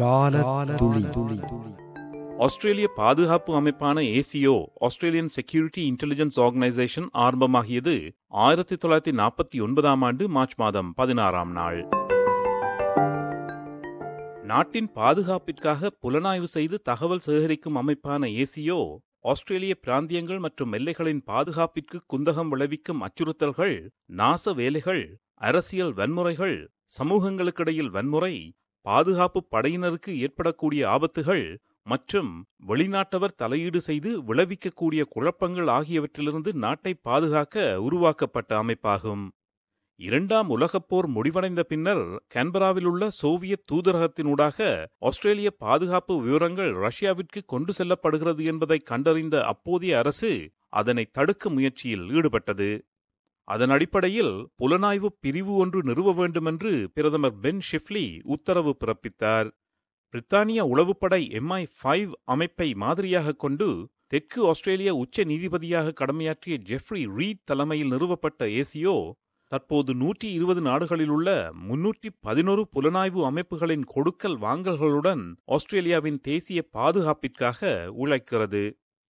காலத்துளி. ஆஸ்திரேலிய பாதுகாப்பு அமைப்பான ACO, Australian security intelligence organisation ஆரம்பமாகியது 1949 ஆண்டு மார்ச் மாதம் 16ஆம் நாள். நாட்டின் பாதுகாப்பிற்காக புலனாய்வு செய்து தகவல் சேகரிக்கும் அமைப்பான ACO, ஆஸ்திரேலிய பிராந்தியங்கள் மற்றும் எல்லைகளின் பாதுகாப்பிற்கு குந்தகம் விளைவிக்கும் அச்சுறுத்தல்கள், நாச வேலைகள், அரசியல் வன்முறைகள், சமூகங்களுக்கிடையில் வன்முறை, பாதுகாப்பு படையினருக்கு ஏற்படக்கூடிய ஆபத்துகள் மற்றும் வெளிநாட்டவர் தலையீடு செய்து விளைவிக்கக்கூடிய குழப்பங்கள் ஆகியவற்றிலிருந்து நாட்டை பாதுகாக்க உருவாக்கப்பட்ட அமைப்பாகும். 2ஆம் உலகப் போர் முடிவடைந்த பின்னர் கான்பராவில் உள்ள சோவியத் தூதரகத்தினூடாக ஆஸ்திரேலிய பாதுகாப்பு விவரங்கள் ரஷ்யாவிற்கு கொண்டு செல்லப்படுகிறது என்பதை கண்டறிந்த அப்போதைய அரசு அதனை தடுக்க முயற்சியில் ஈடுபட்டது. அதன் அடிப்படையில் புலனாய்வு பிரிவு ஒன்று நிறுவ வேண்டுமென்று பிரதமர் பென் ஷிஃப்லி உத்தரவு பிறப்பித்தார். பிரித்தானிய உளவுப்படை MI5 அமைப்பை மாதிரியாக கொண்டு தெற்கு ஆஸ்திரேலிய உச்ச நீதிபதியாக கடமையாற்றிய ஜெஃப்ரி ரீட் தலைமையில் நிறுவப்பட்ட ACO தற்போது 120 நாடுகளில் உள்ள 311 புலனாய்வு அமைப்புகளின் கொடுக்கல் வாங்கல்களுடன் ஆஸ்திரேலியாவின் தேசிய பாதுகாப்பிற்காக உழைக்கிறது.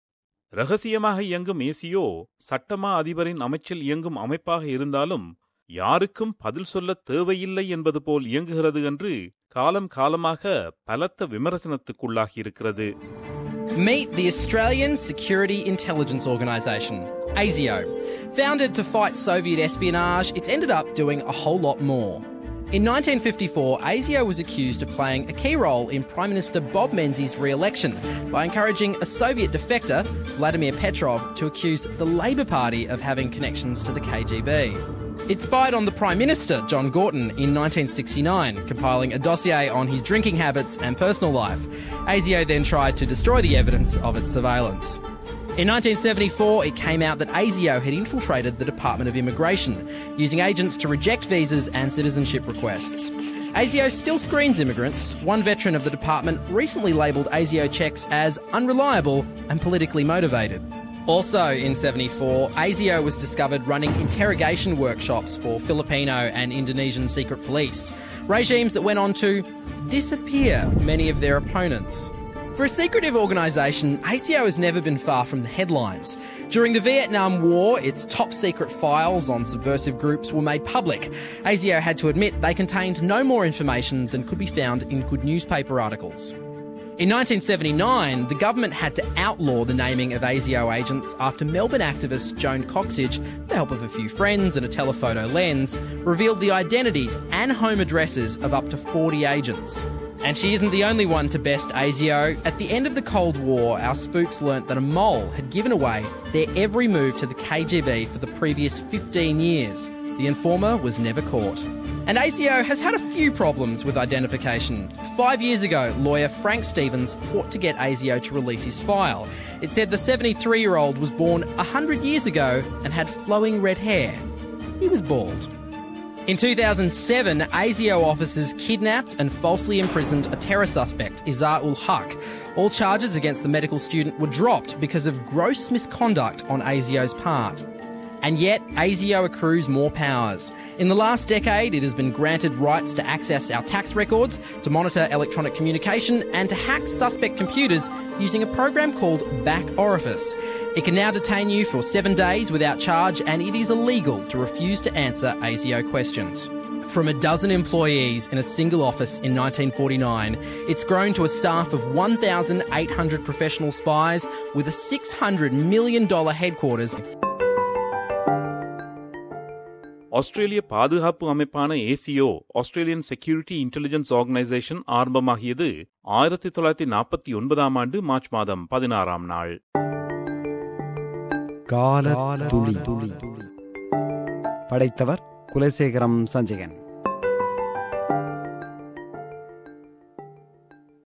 இரகசியமாக இயங்கும் ACO சட்டமா அதிபரின் அமைச்சில் இயங்கும் அமைப்பாக இருந்தாலும் யாருக்கும் பதில் சொல்ல தேவையில்லை என்பது போல் இயங்குகிறது என்று காலம் காலமாக பலத்த விமர்சனத்துக்குள்ளாகியிருக்கிறது. Meet the Australian Security Intelligence Organisation, ASIO. Founded to fight Soviet espionage, it's ended up doing a whole lot more. In 1954, ASIO was accused of playing a key role in Prime Minister Bob Menzies' re-election by encouraging a Soviet defector, Vladimir Petrov, to accuse the Labor Party of having connections to the KGB. It spied on the Prime Minister, John Gorton, in 1969, compiling a dossier on his drinking habits and personal life. ASIO then tried to destroy the evidence of its surveillance. In 1974, it came out that ASIO had infiltrated the Department of Immigration, using agents to reject visas and citizenship requests. ASIO still screens immigrants. One veteran of the department recently labelled ASIO checks as unreliable and politically motivated. Also in 1974, ASIO was discovered running interrogation workshops for Filipino and Indonesian secret police, regimes that went on to disappear many of their opponents. For a secretive organisation, ASIO has never been far from the headlines. During the Vietnam War, its top-secret files on subversive groups were made public. ASIO had to admit they contained no more information than could be found in good newspaper articles. In 1979, the government had to outlaw the naming of ASIO agents after Melbourne activist Joan Coxidge, with the help of a few friends and a telephoto lens, revealed the identities and home addresses of up to 40 agents. And she isn't the only one to best ASIO. At the end of the Cold War, our spooks learnt that a mole had given away their every move to the KGB for the previous 15 years. The informer was never caught. And ASIO has had a few problems with identification. 5 years ago, lawyer Frank Stevens fought to get ASIO to release his file. It said the 73-year-old was born 100 years ago and had flowing red hair. He was bald. In 2007, ASIO officers kidnapped and falsely imprisoned a terror suspect, Izar ul Haq. All charges against the medical student were dropped because of gross misconduct on ASIO's part. And yet, ASIO accrues more powers. In the last decade, it has been granted rights to access our tax records, to monitor electronic communication, and to hack suspect computers using a program called Back Orifice. It can now detain you for 7 days without charge, and it is illegal to refuse to answer ASIO questions. From a dozen employees in a single office in 1949, it's grown to a staff of 1,800 professional spies with a $600 million headquarters. ஆஸ்திரேலிய பாதுகாப்பு அமைப்பான ACO, Australian security intelligence organisation ஆரம்பமாகியது 1949 ஆண்டு March மாதம் 16ஆம் நாள். காலத்துளி. படைத்தவர் குலசேகரம் சஞ்சயன்.